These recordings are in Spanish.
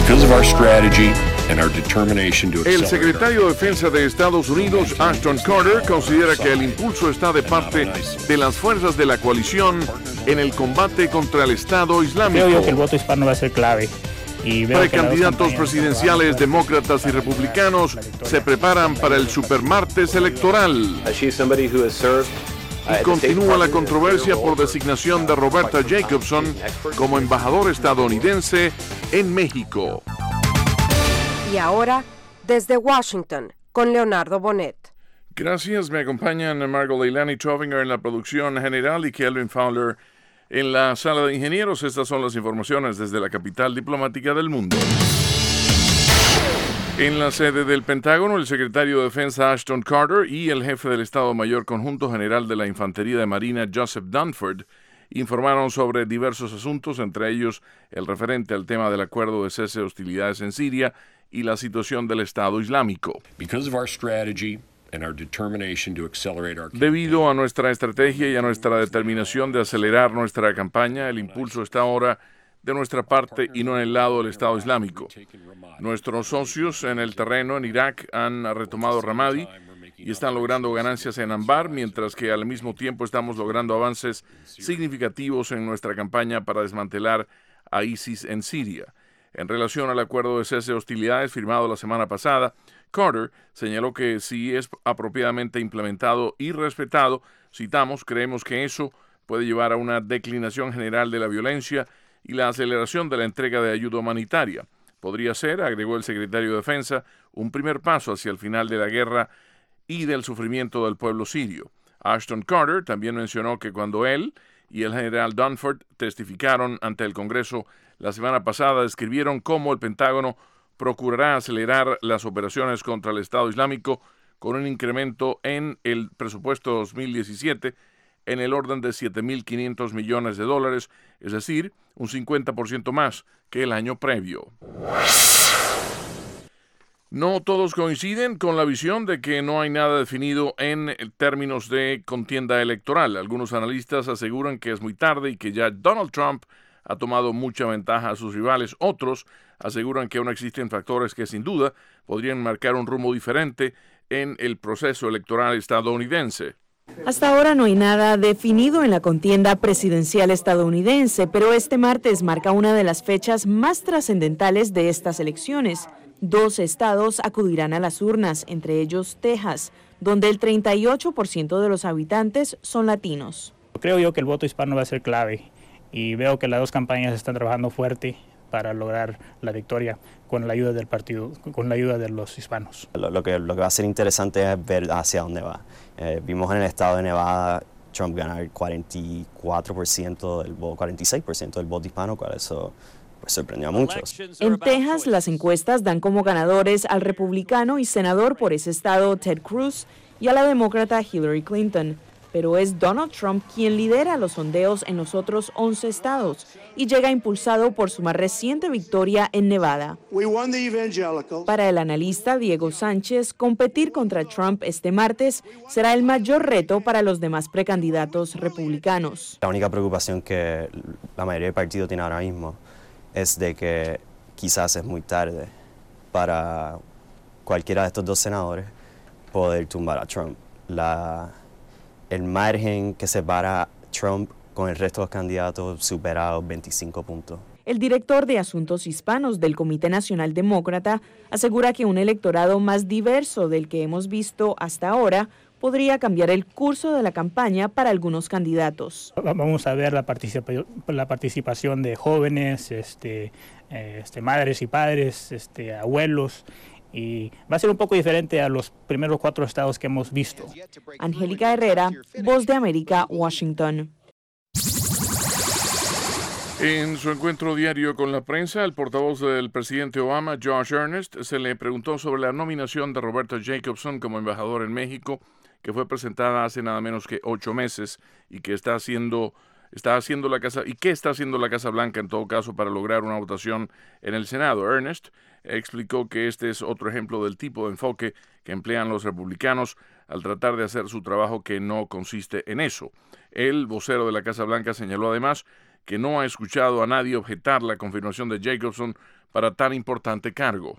El secretario de Defensa de Estados Unidos, Ashton Carter, considera que el impulso está de parte de las fuerzas de la coalición en el combate contra el Estado Islámico. Creo yo que el voto hispano va a ser clave. Precandidatos presidenciales demócratas y republicanos se preparan para el supermartes electoral. Y continúa la controversia por designación de Roberta Jacobson como embajador estadounidense en México. Y ahora, desde Washington, con Leonardo Bonet. Gracias, me acompañan Margot Leilani Trovinger en la producción general y Kelvin Fowler en la sala de ingenieros. Estas son las informaciones desde la capital diplomática del mundo. En la sede del Pentágono, el secretario de Defensa Ashton Carter y el jefe del Estado Mayor Conjunto General de la Infantería de Marina Joseph Dunford informaron sobre diversos asuntos, entre ellos el referente al tema del acuerdo de cese de hostilidades en Siria y la situación del Estado Islámico. Debido a nuestra estrategia y a nuestra determinación de acelerar nuestra campaña, el impulso está ahora de nuestra parte y no en el lado del Estado Islámico. Nuestros socios en el terreno en Irak han retomado Ramadi y están logrando ganancias en Anbar, mientras que al mismo tiempo estamos logrando avances significativos en nuestra campaña para desmantelar a ISIS en Siria. En relación al acuerdo de cese de hostilidades firmado la semana pasada, Carter señaló que si es apropiadamente implementado y respetado, citamos, creemos que eso puede llevar a una declinación general de la violencia y la aceleración de la entrega de ayuda humanitaria. Podría ser, agregó el secretario de Defensa, un primer paso hacia el final de la guerra y del sufrimiento del pueblo sirio. Ashton Carter también mencionó que cuando él y el general Dunford testificaron ante el Congreso la semana pasada, describieron cómo el Pentágono procurará acelerar las operaciones contra el Estado Islámico con un incremento en el presupuesto 2017 en el orden de $7.500 millones, es decir, un 50% más que el año previo. No todos coinciden con la visión de que no hay nada definido en términos de contienda electoral. Algunos analistas aseguran que es muy tarde y que ya Donald Trump ha tomado mucha ventaja a sus rivales. Otros aseguran que aún existen factores que sin duda podrían marcar un rumbo diferente en el proceso electoral estadounidense. Hasta ahora no hay nada definido en la contienda presidencial estadounidense, pero este martes marca una de las fechas más trascendentales de estas elecciones. 2 estados acudirán a las urnas, entre ellos Texas, donde el 38% de los habitantes son latinos. Creo yo que el voto hispano va a ser clave y veo que las dos campañas están trabajando fuerte para lograr la victoria con la ayuda del partido, con la ayuda de los hispanos. Lo que va a ser interesante es ver hacia dónde va. Vimos en el estado de Nevada Trump ganar 44% del voto, 46% del voto hispano, cual eso pues sorprendió a muchos. En Texas, las encuestas dan como ganadores al republicano y senador por ese estado Ted Cruz y a la demócrata Hillary Clinton. Pero es Donald Trump quien lidera los sondeos en los otros 11 estados y llega impulsado por su más reciente victoria en Nevada. Para el analista Diego Sánchez, competir contra Trump este martes será el mayor reto para los demás precandidatos republicanos. La única preocupación que la mayoría del partido tiene ahora mismo es de que quizás es muy tarde para cualquiera de estos dos senadores poder tumbar a Trump. El margen que separa a Trump con el resto de los candidatos supera los 25 puntos. El director de Asuntos Hispanos del Comité Nacional Demócrata asegura que un electorado más diverso del que hemos visto hasta ahora podría cambiar el curso de la campaña para algunos candidatos. Vamos a ver la participación de jóvenes, madres y padres, abuelos, y va a ser un poco diferente a los primeros 4 estados que hemos visto. Angélica Herrera, Voz de América, Washington. En su encuentro diario con la prensa, el portavoz del presidente Obama, Josh Earnest, se le preguntó sobre la nominación de Roberta Jacobson como embajador en México, que fue presentada hace nada menos que 8 meses y que está haciendo la Casa Blanca en todo caso para lograr una votación en el Senado. Earnest explicó que este es otro ejemplo del tipo de enfoque que emplean los republicanos al tratar de hacer su trabajo, que no consiste en eso. El vocero de la Casa Blanca señaló además que no ha escuchado a nadie objetar la confirmación de Jacobson para tan importante cargo.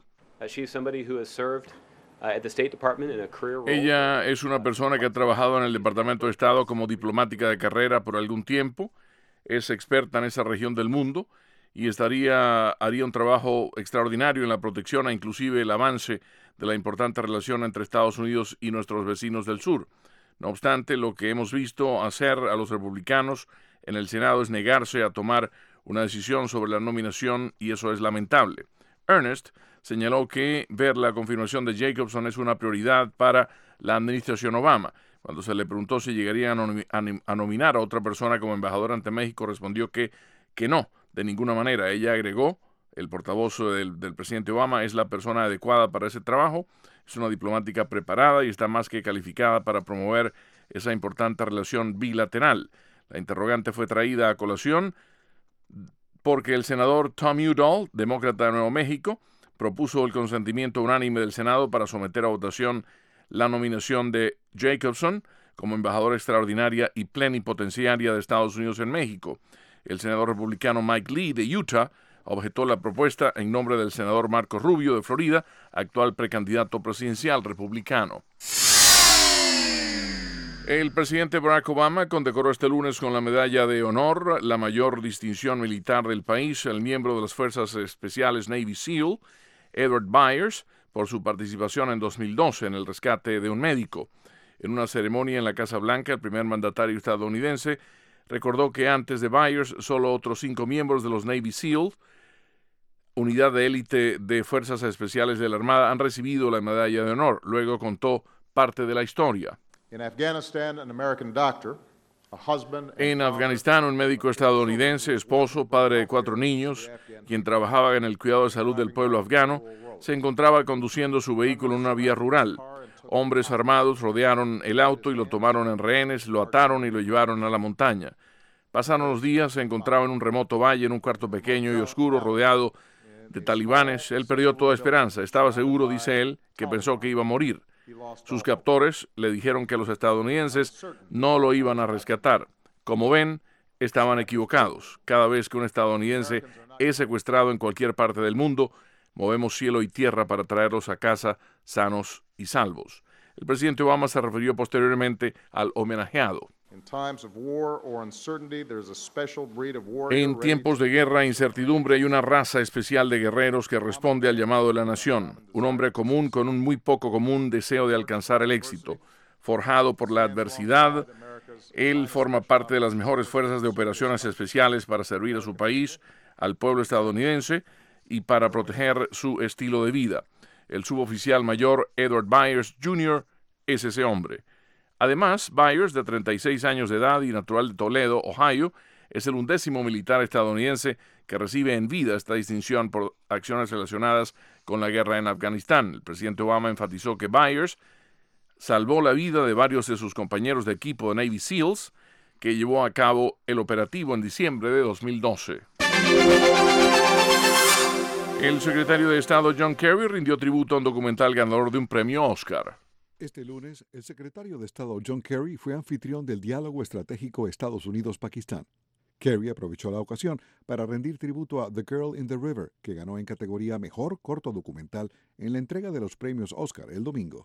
Ella es una persona que ha trabajado en el Departamento de Estado como diplomática de carrera por algún tiempo, es experta en esa región del mundo y haría un trabajo extraordinario en la protección e inclusive el avance de la importante relación entre Estados Unidos y nuestros vecinos del sur. No obstante, lo que hemos visto hacer a los republicanos en el Senado es negarse a tomar una decisión sobre la nominación y eso es lamentable. Ernest señaló que ver la confirmación de Jacobson es una prioridad para la administración Obama. Cuando se le preguntó si llegarían a nominar a otra persona como embajadora ante México, respondió que no, de ninguna manera. Ella agregó, el portavoz del presidente Obama es la persona adecuada para ese trabajo, es una diplomática preparada y está más que calificada para promover esa importante relación bilateral. La interrogante fue traída a colación porque el senador Tom Udall, demócrata de Nuevo México, propuso el consentimiento unánime del Senado para someter a votación la nominación de Jacobson como embajadora extraordinaria y plenipotenciaria de Estados Unidos en México. El senador republicano Mike Lee de Utah objetó la propuesta en nombre del senador Marco Rubio de Florida, actual precandidato presidencial republicano. El presidente Barack Obama condecoró este lunes con la Medalla de Honor, la mayor distinción militar del país, al miembro de las Fuerzas Especiales Navy SEAL, Edward Byers, por su participación en 2012 en el rescate de un médico. En una ceremonia en la Casa Blanca, el primer mandatario estadounidense recordó que antes de Byers, solo otros 5 miembros de los Navy SEAL, unidad de élite de Fuerzas Especiales de la Armada, han recibido la Medalla de Honor. Luego contó parte de la historia. En Afganistán, un médico estadounidense, esposo, padre de 4 niños, quien trabajaba en el cuidado de salud del pueblo afgano, se encontraba conduciendo su vehículo en una vía rural. Hombres armados rodearon el auto y lo tomaron en rehenes, lo ataron y lo llevaron a la montaña. Pasaron los días, se encontraba en un remoto valle, en un cuarto pequeño y oscuro, rodeado de talibanes. Él perdió toda esperanza. Estaba seguro, dice él, que pensó que iba a morir. Sus captores le dijeron que los estadounidenses no lo iban a rescatar. Como ven, estaban equivocados. Cada vez que un estadounidense es secuestrado en cualquier parte del mundo, movemos cielo y tierra para traerlos a casa sanos y salvos. El presidente Obama se refirió posteriormente al homenajeado. En tiempos de guerra e incertidumbre hay una raza especial de guerreros que responde al llamado de la nación. Un hombre común con un muy poco común deseo de alcanzar el éxito. Forjado por la adversidad, él forma parte de las mejores fuerzas de operaciones especiales para servir a su país, al pueblo estadounidense y para proteger su estilo de vida. El suboficial mayor Edward Byers Jr. es ese hombre. Además, Byers, de 36 años de edad y natural de Toledo, Ohio, es el 11º militar estadounidense que recibe en vida esta distinción por acciones relacionadas con la guerra en Afganistán. El presidente Obama enfatizó que Byers salvó la vida de varios de sus compañeros de equipo de Navy SEALs, que llevó a cabo el operativo en diciembre de 2012. El secretario de Estado John Kerry rindió tributo a un documental ganador de un premio Oscar. Este lunes, el secretario de Estado John Kerry fue anfitrión del diálogo estratégico Estados Unidos-Pakistán. Kerry aprovechó la ocasión para rendir tributo a The Girl in the River, que ganó en categoría Mejor Corto Documental en la entrega de los premios Oscar el domingo.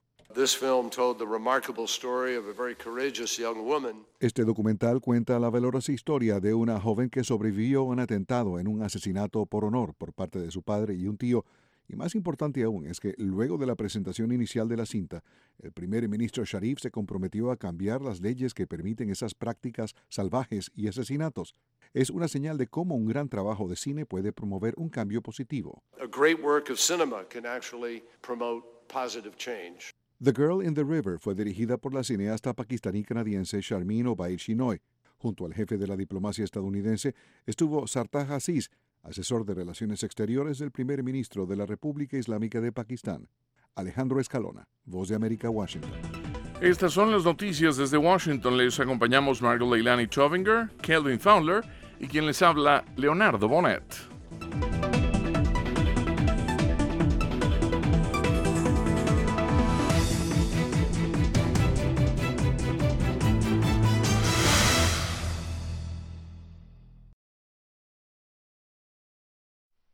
Este documental cuenta la valorosa historia de una joven que sobrevivió a un atentado en un asesinato por honor por parte de su padre y un tío. Y más importante aún es que luego de la presentación inicial de la cinta, el primer ministro Sharif se comprometió a cambiar las leyes que permiten esas prácticas salvajes y asesinatos. Es una señal de cómo un gran trabajo de cine puede promover un cambio positivo. The Girl in the River fue dirigida por la cineasta pakistaní-canadiense Sharmeen Obaid-Chinoy. Junto al jefe de la diplomacia estadounidense estuvo Sartaj Aziz, asesor de Relaciones Exteriores del primer ministro de la República Islámica de Pakistán. Alejandro Escalona, Voz de América, Washington. Estas son las noticias desde Washington. Les acompañamos Margot Leilani Chovinger, Kelvin Fowler y quien les habla, Leonardo Bonet.